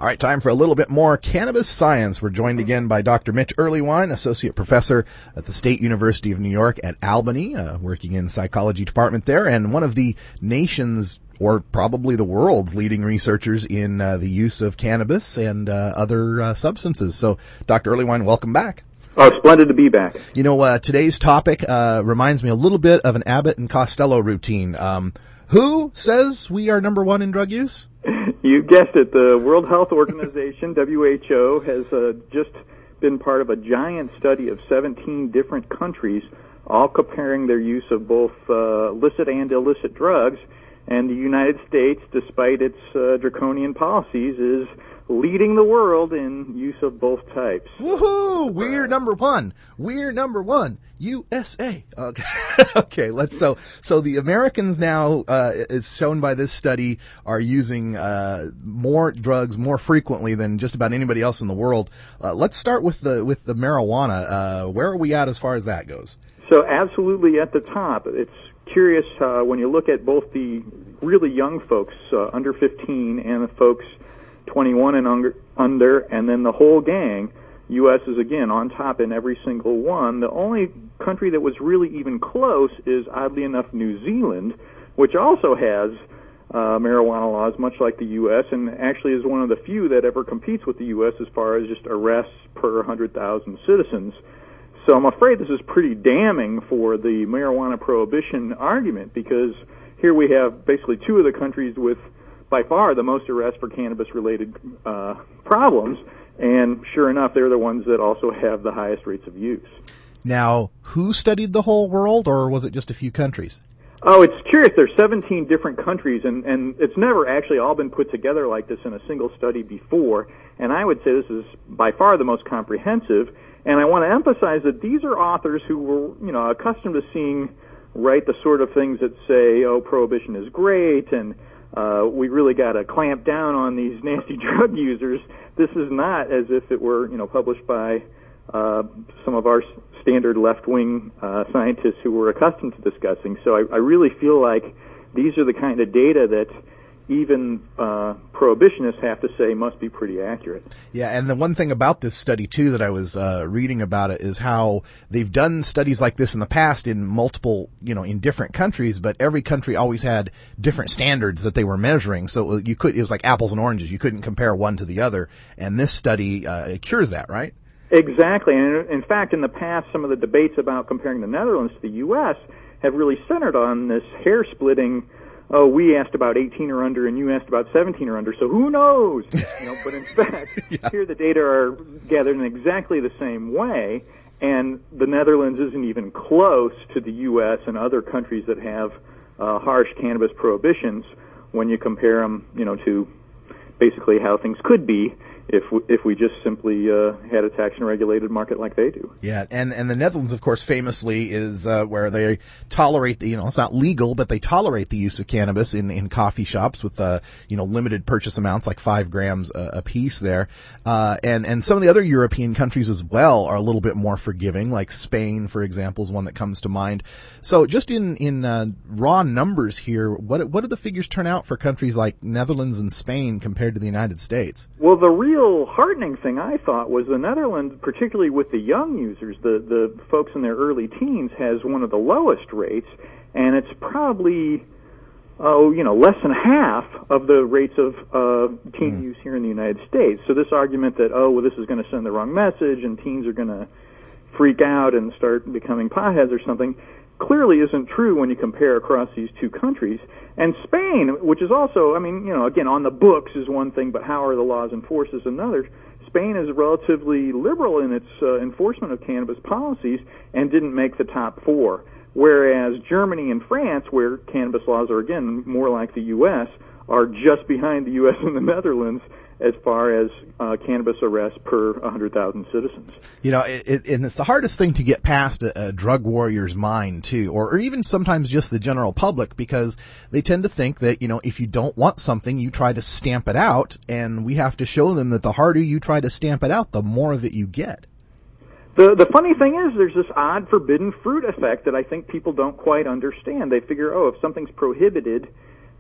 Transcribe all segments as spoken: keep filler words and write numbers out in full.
All right, time for a little bit more cannabis science. We're joined again by Doctor Mitch Earleywine, Associate Professor at the State University of New York at Albany, uh, working in psychology department there, and one of the nation's, or probably the world's, leading researchers in uh, the use of cannabis and uh, other uh, substances. So, Doctor Earleywine, welcome back. Oh, splendid to be back. You know, uh, today's topic uh, reminds me a little bit of an Abbott and Costello routine. Um, who says we are number one in drug use? You guessed it. The World Health Organization, W H O, has uh, just been part of a giant study of seventeen different countries, all comparing their use of both uh, illicit and illicit drugs. And the United States, despite its uh, draconian policies, is leading the world in use of both types. Woohoo! We're number one. We're number one. U S A. Okay. okay. Let's so so the Americans now, uh, it's shown by this study, are using uh, more drugs more frequently than just about anybody else in the world. Uh, let's start with the with the marijuana. Uh, where are we at as far as that goes? So absolutely at the top. It's curious uh, when you look at both the really young folks uh, under fifteen and the folks twenty-one and under, under, and then the whole gang. U S is, again, on top in every single one. The only country that was really even close is, oddly enough, New Zealand, which also has uh, marijuana laws, much like the U S, and actually is one of the few that ever competes with the U S as far as just arrests per one hundred thousand citizens. So I'm afraid this is pretty damning for the marijuana prohibition argument, because here we have basically two of the countries with by far the most arrests for cannabis-related uh, problems, and sure enough, they're the ones that also have the highest rates of use. Now, who studied the whole world, or was it just a few countries? Oh, it's curious. There's seventeen different countries, and, and it's never actually all been put together like this in a single study before, and I would say this is by far the most comprehensive, and I want to emphasize that these are authors who were, you know, accustomed to seeing, right, the sort of things that say, oh, prohibition is great, and Uh, we really got to clamp down on these nasty drug users. This is not as if it were, you know, published by uh, some of our standard left-wing uh, scientists who were accustomed to discussing. So I, I really feel like these are the kind of data that even uh, prohibitionists have to say must be pretty accurate. Yeah, and the one thing about this study, too, that I was uh, reading about it is how they've done studies like this in the past in multiple, you know, in different countries, but every country always had different standards that they were measuring. So you could, it was like apples and oranges. You couldn't compare one to the other, and this study uh, cures that, right? Exactly, and in fact, in the past, some of the debates about comparing the Netherlands to the U S have really centered on this hair-splitting, oh, we asked about eighteen or under, and you asked about seventeen or under, so who knows? You know, but in fact, yeah. Here the data are gathered in exactly the same way, and the Netherlands isn't even close to the U S and other countries that have uh, harsh cannabis prohibitions when you compare them, you know, to basically how things could be if we, if we just simply uh, had a tax and regulated market like they do. Yeah, and and the Netherlands, of course, famously is uh, where they tolerate the, you know, it's not legal, but they tolerate the use of cannabis in, in coffee shops with, uh, you know, limited purchase amounts, like five grams a, a piece there. Uh, and, and some of the other European countries as well are a little bit more forgiving, like Spain, for example, is one that comes to mind. So just in, in uh, raw numbers here, what what do the figures turn out for countries like Netherlands and Spain compared to the United States? Well, the real heartening thing, I thought, was the Netherlands, particularly with the young users, the, the folks in their early teens, has one of the lowest rates, and it's probably, oh, you know, less than half of the rates of uh, teen mm. use here in the United States. So this argument that, oh, well, this is going to send the wrong message and teens are going to freak out and start becoming potheads or something, clearly isn't true when you compare across these two countries. And Spain, which is also, I mean, you know, again, on the books is one thing, but how are the laws enforced is another. Spain is relatively liberal in its uh, enforcement of cannabis policies and didn't make the top four, whereas Germany and France, where cannabis laws are, again, more like the U S, are just behind the U S and the Netherlands as far as uh, cannabis arrests per one hundred thousand citizens. You know, it, it, and it's the hardest thing to get past a, a drug warrior's mind, too, or, or even sometimes just the general public, because they tend to think that, you know, if you don't want something, you try to stamp it out, and we have to show them that the harder you try to stamp it out, the more of it you get. The the funny thing is there's this odd forbidden fruit effect that I think people don't quite understand. They figure, oh, if something's prohibited,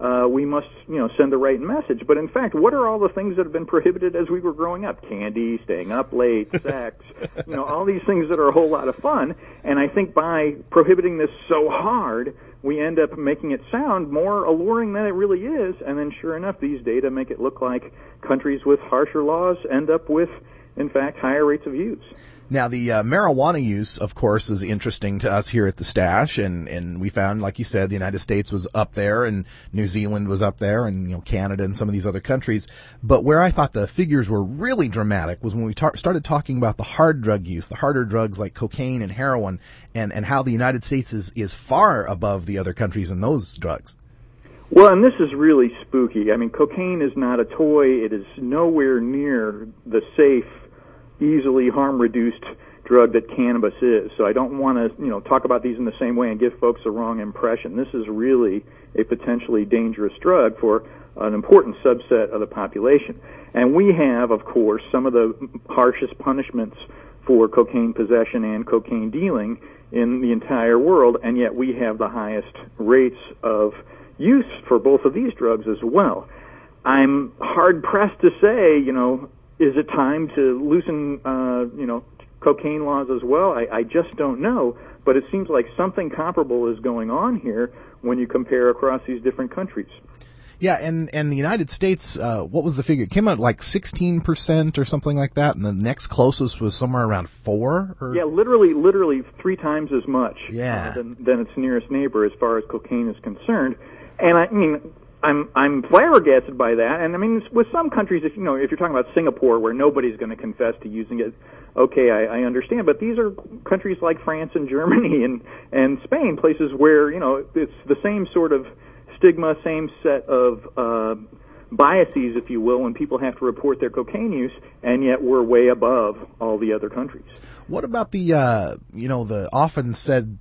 uh, we must, you know, send the right message. But in fact, what are all the things that have been prohibited as we were growing up? Candy, staying up late, sex, you know, all these things that are a whole lot of fun. And I think by prohibiting this so hard, we end up making it sound more alluring than it really is. And then sure enough, these data make it look like countries with harsher laws end up with, in fact, higher rates of use. Now, the uh, marijuana use, of course, is interesting to us here at the Stash, and, and we found, like you said, the United States was up there, and New Zealand was up there, and you know Canada and some of these other countries. But where I thought the figures were really dramatic was when we tar- started talking about the hard drug use, the harder drugs like cocaine and heroin, and, and how the United States is, is far above the other countries in those drugs. Well, and this is really spooky. I mean, cocaine is not a toy. It is nowhere near the safe, easily harm-reduced drug that cannabis is. So I don't want to, you know, talk about these in the same way and give folks a wrong impression. This is really a potentially dangerous drug for an important subset of the population. And we have, of course, some of the harshest punishments for cocaine possession and cocaine dealing in the entire world, and yet we have the highest rates of use for both of these drugs as well. I'm hard-pressed to say, you know, is it time to loosen, uh, you know, cocaine laws as well? I, I just don't know, but it seems like something comparable is going on here when you compare across these different countries. Yeah, and, and the United States, uh, what was the figure? It came out like sixteen percent or something like that, and the next closest was somewhere around four? Or? Yeah, literally, literally three times as much yeah. uh, than, than its nearest neighbor as far as cocaine is concerned. And I mean, I'm I'm flabbergasted by that. And I mean, with some countries, if you know, if you're talking about Singapore, where nobody's going to confess to using it, okay, I, I understand. But these are countries like France and Germany and and Spain, places where you know it's the same sort of stigma, same set of uh, biases, if you will, when people have to report their cocaine use, and yet we're way above all the other countries. What about the uh, you know the often said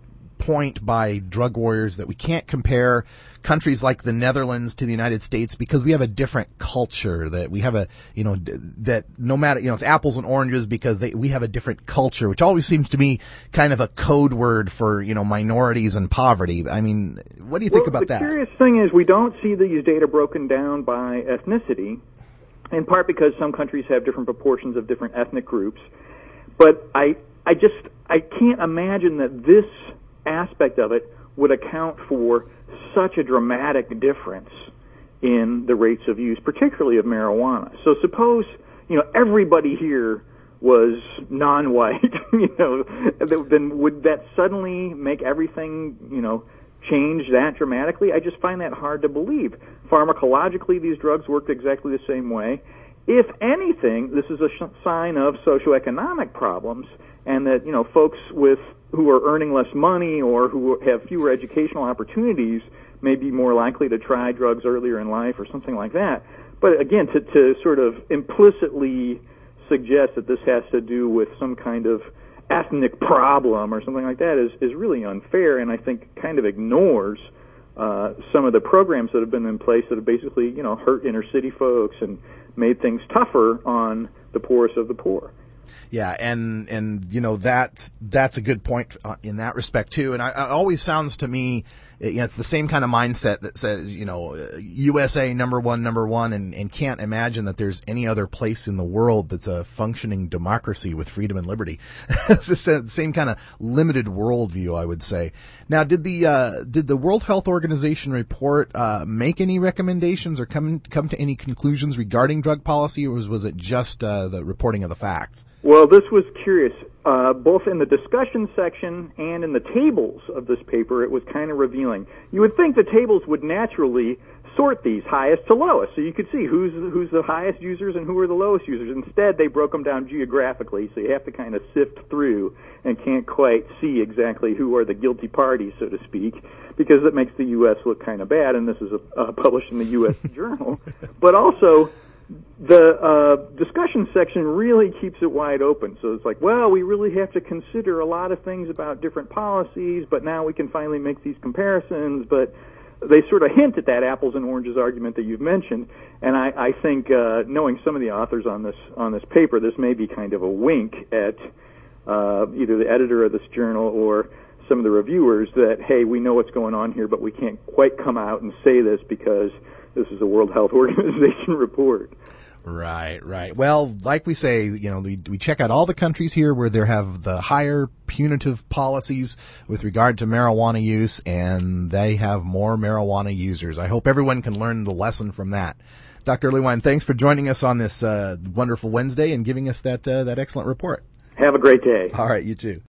point by drug warriors that we can't compare countries like the Netherlands to the United States because we have a different culture, that we have a, you know, that no matter, you know, it's apples and oranges because they, we have a different culture, which always seems to me kind of a code word for, you know, minorities and poverty. I mean, what do you think well, about the that? The curious thing is we don't see these data broken down by ethnicity, in part because some countries have different proportions of different ethnic groups. But I, I just, I can't imagine that this aspect of it would account for such a dramatic difference in the rates of use, particularly of marijuana. So suppose, you know, everybody here was non-white, you know, then would that suddenly make everything, you know, change that dramatically? I just find that hard to believe. Pharmacologically, these drugs work exactly the same way. If anything, this is a sh- sign of socioeconomic problems, and that, you know, folks with who are earning less money or who have fewer educational opportunities may be more likely to try drugs earlier in life or something like that. But again, to, to sort of implicitly suggest that this has to do with some kind of ethnic problem or something like that is, is really unfair, and I think kind of ignores uh, some of the programs that have been in place that have basically, you know, hurt inner city folks and made things tougher on the poorest of the poor. Yeah, and and you know that that's a good point in that respect too. And I, it always sounds to me, you know, it's the same kind of mindset that says, you know, U S A number one, number one, and, and can't imagine that there's any other place in the world that's a functioning democracy with freedom and liberty. It's the same kind of limited worldview, I would say. Now, did the uh, did the World Health Organization report uh, make any recommendations or come come to any conclusions regarding drug policy, or was was it just uh, the reporting of the facts? Well, this was curious. Uh, both in the discussion section and in the tables of this paper, it was kind of revealing. You would think the tables would naturally sort these highest to lowest, so you could see who's who's the highest users and who are the lowest users. Instead, they broke them down geographically, so you have to kind of sift through and can't quite see exactly who are the guilty parties, so to speak, because it makes the U S look kind of bad, and this is a, uh, published in the U S Journal. But also, the uh, discussion section really keeps it wide open. So it's like, well, we really have to consider a lot of things about different policies, but now we can finally make these comparisons. But they sort of hint at that apples and oranges argument that you've mentioned. And I, I think, uh, knowing some of the authors on this on this paper, this may be kind of a wink at uh, either the editor of this journal or some of the reviewers that, hey, we know what's going on here, but we can't quite come out and say this because this is a World Health Organization report. Right, right. Well, like we say, you know, we, we check out all the countries here where they have the higher punitive policies with regard to marijuana use, and they have more marijuana users. I hope everyone can learn the lesson from that. Doctor Lewine, thanks for joining us on this uh, wonderful Wednesday and giving us that uh, that excellent report. Have a great day. All right, you too.